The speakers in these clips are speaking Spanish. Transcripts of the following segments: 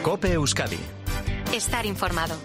COPE Euskadi. Estar informado.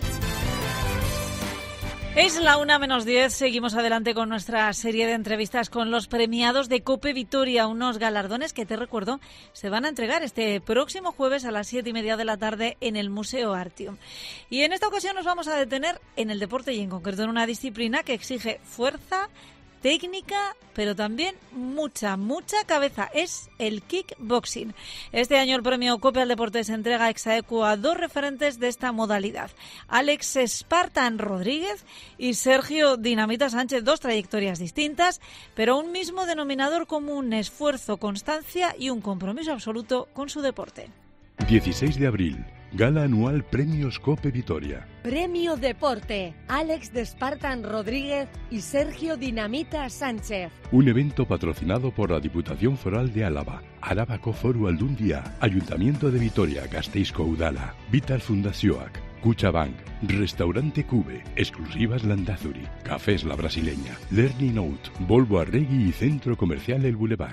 Es la 1:10, seguimos adelante con nuestra serie de entrevistas con los premiados de COPE Vitoria, unos galardones que, te recuerdo, se van a entregar este próximo jueves a las 7:30 de la tarde en el Museo Artium. Y en esta ocasión nos vamos a detener en el deporte y en concreto en una disciplina que exige fuerza, técnica, pero también mucha cabeza. Es el kickboxing. Este año el premio COPE al deporte se entrega ex aequo a dos referentes de esta modalidad, Alex Spartan Rodríguez y Sergio Dinamita Sánchez. Dos trayectorias distintas, pero un mismo denominador común: esfuerzo, constancia y un compromiso absoluto con su deporte. 16 de abril. Gala anual Premios COPE Vitoria. Premio Deporte, Alex de Spartan Rodríguez y Sergio Dinamita Sánchez. Un evento patrocinado por la Diputación Foral de Álava, Arabako Foru Aldundia, Ayuntamiento de Vitoria, Gasteizko Udala, Vital Fundazioak, Kutxabank, Restaurante Cube, Exclusivas Landazuri, Cafés La Brasileña, Learning Out, Volvo Arregui y Centro Comercial El Boulevard.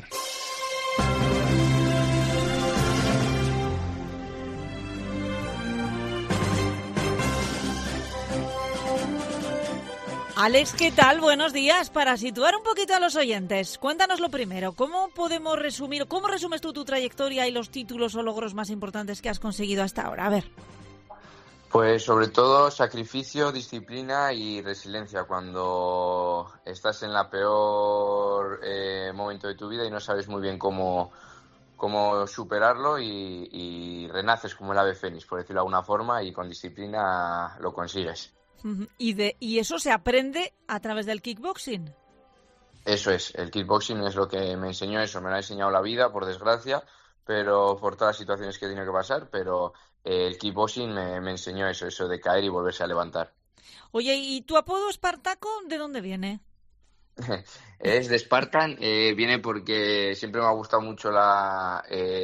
Alex, ¿qué tal? Buenos días. Para situar un poquito a los oyentes, cuéntanos lo primero. ¿Cómo podemos resumir, cómo resumes tú tu trayectoria y los títulos o logros más importantes que has conseguido hasta ahora? A ver. Pues sobre todo sacrificio, disciplina y resiliencia. Cuando estás en la peor momento de tu vida y no sabes muy bien cómo superarlo y renaces como el ave fénix, por decirlo de alguna forma, y con disciplina lo consigues. ¿Y eso se aprende a través del kickboxing? Eso es, el kickboxing es lo que me enseñó eso, me lo ha enseñado la vida, por desgracia, pero por todas las situaciones que he tenido que pasar, pero el kickboxing me enseñó eso de caer y volverse a levantar. Oye, ¿y tu apodo Espartaco de dónde viene? Es de Spartan, viene porque siempre me ha gustado mucho la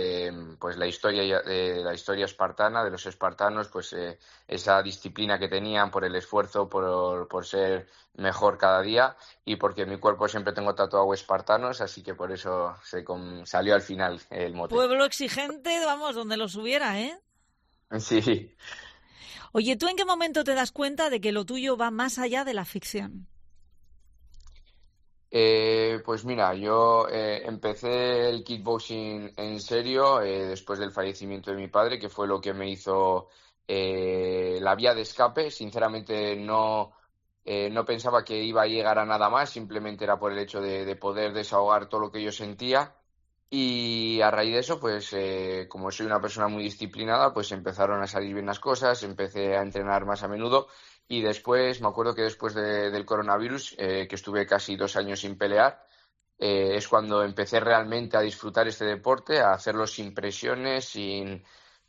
historia espartana, de los espartanos, pues esa disciplina que tenían por el esfuerzo, por ser mejor cada día, y porque en mi cuerpo siempre tengo tatuado espartanos, así que por eso salió al final el mote. Pueblo exigente, vamos, donde los hubiera, ¿eh? Sí. Oye, ¿tú en qué momento te das cuenta de que lo tuyo va más allá de la ficción? Pues mira, yo empecé el kickboxing en serio después del fallecimiento de mi padre, que fue lo que me hizo la vía de escape. Sinceramente no pensaba que iba a llegar a nada más, simplemente era por el hecho de poder desahogar todo lo que yo sentía. Y a raíz de eso, pues como soy una persona muy disciplinada, pues empezaron a salir bien las cosas, empecé a entrenar más a menudo. Y después, me acuerdo que después del coronavirus, que estuve casi 2 años sin pelear, es cuando empecé realmente a disfrutar este deporte, a hacerlo sin presiones, sin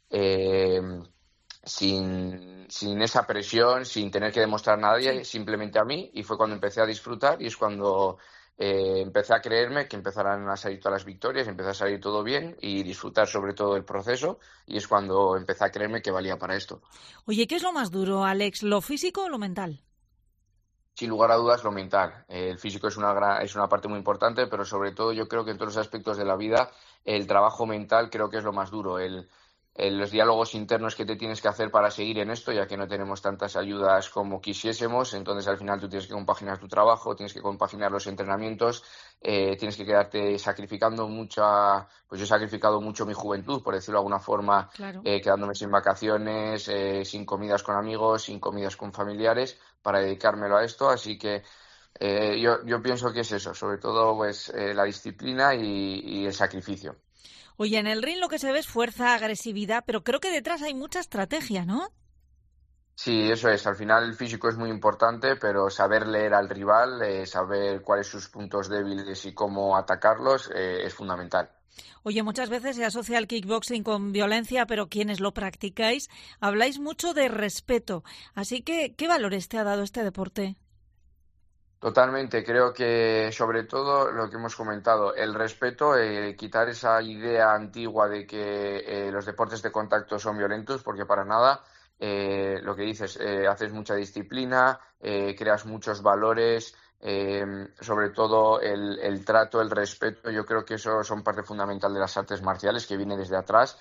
esa presión, sin tener que demostrar a nadie, simplemente a mí. Y fue cuando empecé a disfrutar y es cuando empecé a creerme que empezaran a salir todas las victorias, empecé a salir todo bien y disfrutar sobre todo el proceso, y es cuando empecé a creerme que valía para esto. Oye, ¿qué es lo más duro, Alex? ¿Lo físico o lo mental? Sin lugar a dudas, lo mental. El físico es una parte muy importante, pero sobre todo yo creo que en todos los aspectos de la vida el trabajo mental creo que es lo más duro. Los diálogos internos que te tienes que hacer para seguir en esto, ya que no tenemos tantas ayudas como quisiésemos, entonces al final tú tienes que compaginar tu trabajo, tienes que compaginar los entrenamientos, tienes que quedarte sacrificando pues yo he sacrificado mucho mi juventud, por decirlo de alguna forma, claro. Quedándome sin vacaciones, sin comidas con amigos, sin comidas con familiares, para dedicármelo a esto, así que yo pienso que es eso, sobre todo pues la disciplina y el sacrificio. Oye, en el ring lo que se ve es fuerza, agresividad, pero creo que detrás hay mucha estrategia, ¿no? Sí, eso es. Al final el físico es muy importante, pero saber leer al rival, saber cuáles son sus puntos débiles y cómo atacarlos es fundamental. Oye, muchas veces se asocia el kickboxing con violencia, pero quienes lo practicáis habláis mucho de respeto. Así que, ¿qué valores te ha dado este deporte? Totalmente, creo que sobre todo lo que hemos comentado, el respeto, quitar esa idea antigua de que los deportes de contacto son violentos, porque para nada, lo que dices, haces mucha disciplina, creas muchos valores, sobre todo el trato, el respeto, yo creo que eso son parte fundamental de las artes marciales, que viene desde atrás.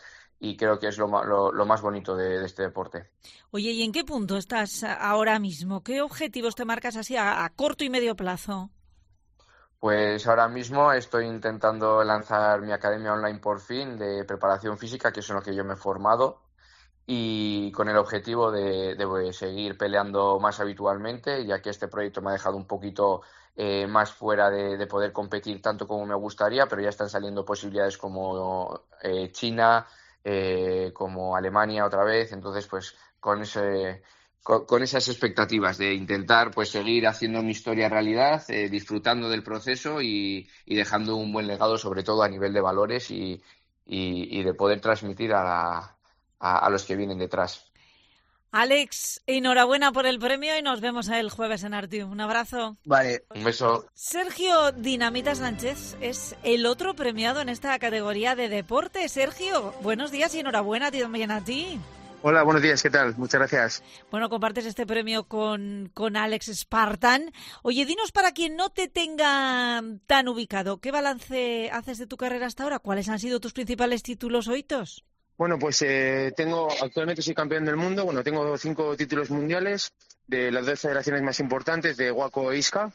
creo que es lo más bonito de este deporte. Oye, ¿y en qué punto estás ahora mismo? ¿Qué objetivos te marcas así a corto y medio plazo? Pues ahora mismo estoy intentando lanzar mi academia online por fin de preparación física, que es en lo que yo me he formado, y con el objetivo de seguir peleando más habitualmente, ya que este proyecto me ha dejado un poquito más fuera de poder competir tanto como me gustaría, pero ya están saliendo posibilidades como China, como Alemania otra vez, entonces pues con esas expectativas de intentar pues seguir haciendo mi historia realidad, disfrutando del proceso y dejando un buen legado, sobre todo a nivel de valores y de poder transmitir a los que vienen detrás. Alex, enhorabuena por el premio y nos vemos el jueves en Artiu. Un abrazo. Vale, un beso. Sergio Dinamita Sánchez es el otro premiado en esta categoría de deporte. Sergio, buenos días y enhorabuena también a ti. Hola, buenos días, ¿qué tal? Muchas gracias. Bueno, compartes este premio con Alex Spartan. Oye, dinos para quien no te tenga tan ubicado, ¿qué balance haces de tu carrera hasta ahora? ¿Cuáles han sido tus principales títulos o hitos? Bueno, pues actualmente soy campeón del mundo, tengo 5 títulos mundiales de las 2 federaciones más importantes de WACO e ISCA,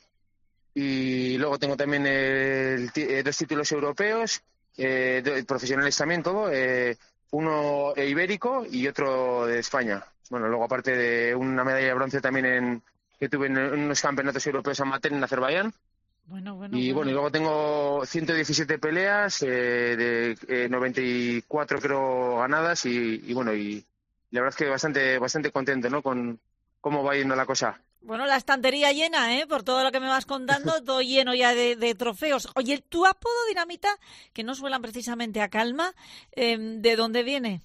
y luego tengo también 2 títulos europeos, profesionales también, todo, uno ibérico y otro de España. Bueno, luego aparte de una medalla de bronce también que tuve en unos campeonatos europeos amateur en Azerbaiyán. Y luego tengo 117 peleas, de 94 creo ganadas y la verdad es que bastante contento, ¿no? Con cómo va yendo la cosa. Bueno, la estantería llena, por todo lo que me vas contando, todo lleno ya de trofeos. Oye, tu apodo Dinamita, que no suenan precisamente a calma, ¿de dónde viene?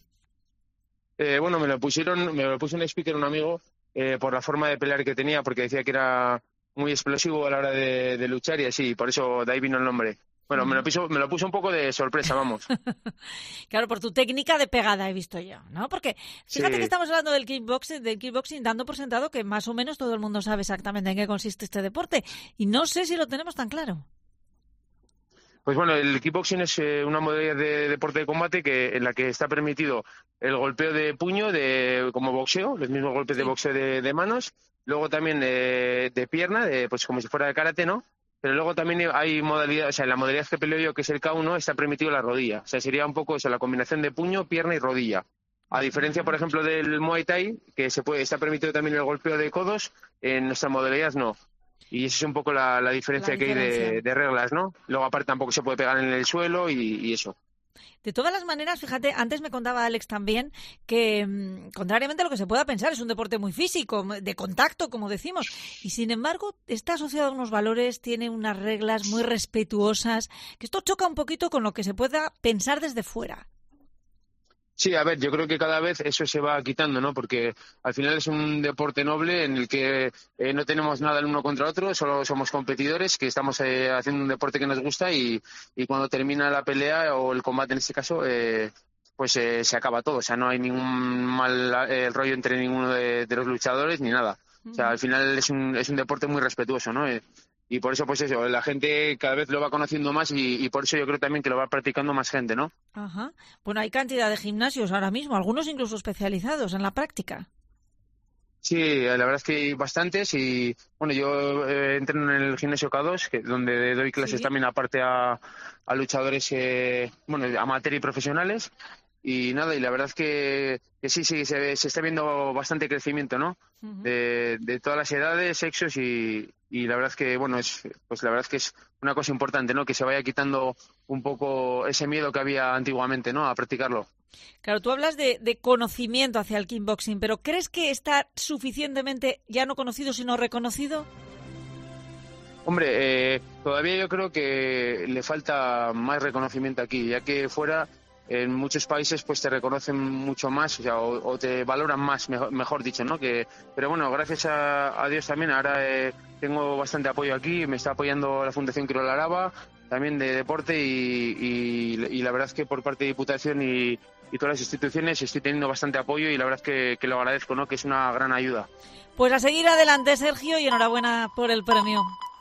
Me lo puso un speaker, un amigo, por la forma de pelear que tenía, porque decía que era muy explosivo a la hora de luchar y así, por eso de ahí vino el nombre. Bueno, me lo puso un poco de sorpresa, vamos. Claro, por tu técnica de pegada he visto yo, ¿no? Porque fíjate que estamos hablando del kickboxing, dando por sentado que más o menos todo el mundo sabe exactamente en qué consiste este deporte. Y no sé si lo tenemos tan claro. Pues bueno, el kickboxing es una modalidad de deporte de combate en la que está permitido el golpeo de puño como boxeo, los mismos golpes de boxeo de manos, luego también de pierna, pues como si fuera de karate, ¿no? Pero luego también hay modalidad, o sea, en la modalidad que peleo yo, que es el K1, está permitido la rodilla. O sea, sería un poco eso, la combinación de puño, pierna y rodilla. A diferencia, por ejemplo, del Muay Thai, que está permitido también el golpeo de codos, en nuestra modalidad no. Y esa es un poco la diferencia que hay de reglas, ¿no? Luego, aparte, tampoco se puede pegar en el suelo y eso. De todas las maneras, fíjate, antes me contaba Alex también que, contrariamente a lo que se pueda pensar, es un deporte muy físico, de contacto, como decimos, y sin embargo está asociado a unos valores, tiene unas reglas muy respetuosas, que esto choca un poquito con lo que se pueda pensar desde fuera. Sí, a ver, yo creo que cada vez eso se va quitando, ¿no? Porque al final es un deporte noble en el que no tenemos nada el uno contra otro, solo somos competidores que estamos haciendo un deporte que nos gusta y cuando termina la pelea o el combate en este caso, pues se acaba todo. O sea, no hay ningún mal rollo entre ninguno de los luchadores ni nada. O sea, al final es un deporte muy respetuoso, ¿no? Y por eso, pues eso, la gente cada vez lo va conociendo más y por eso yo creo también que lo va practicando más gente, ¿no? Ajá. Bueno, hay cantidad de gimnasios ahora mismo, algunos incluso especializados en la práctica. Sí, la verdad es que hay bastantes y, bueno, yo entreno en el gimnasio K2, donde doy clases también aparte a luchadores, amateur y profesionales. Y nada, y la verdad es que sí, se está viendo bastante crecimiento, ¿no? Uh-huh. De todas las edades, sexos y la verdad es que, bueno, la verdad es que es una cosa importante, ¿no? Que se vaya quitando un poco ese miedo que había antiguamente, ¿no? A practicarlo. Claro, tú hablas de conocimiento hacia el kickboxing, pero ¿crees que está suficientemente ya no conocido sino reconocido? Hombre, todavía yo creo que le falta más reconocimiento aquí, ya que fuera en muchos países pues te reconocen mucho más, o sea, o te valoran más, mejor dicho, ¿no? Pero bueno, gracias a Dios también ahora tengo bastante apoyo aquí, me está apoyando la Fundación Quirola Araba, también de deporte y la verdad es que por parte de Diputación y todas las instituciones estoy teniendo bastante apoyo y la verdad es que lo agradezco, ¿no? Que es una gran ayuda. Pues a seguir adelante, Sergio, y enhorabuena por el premio.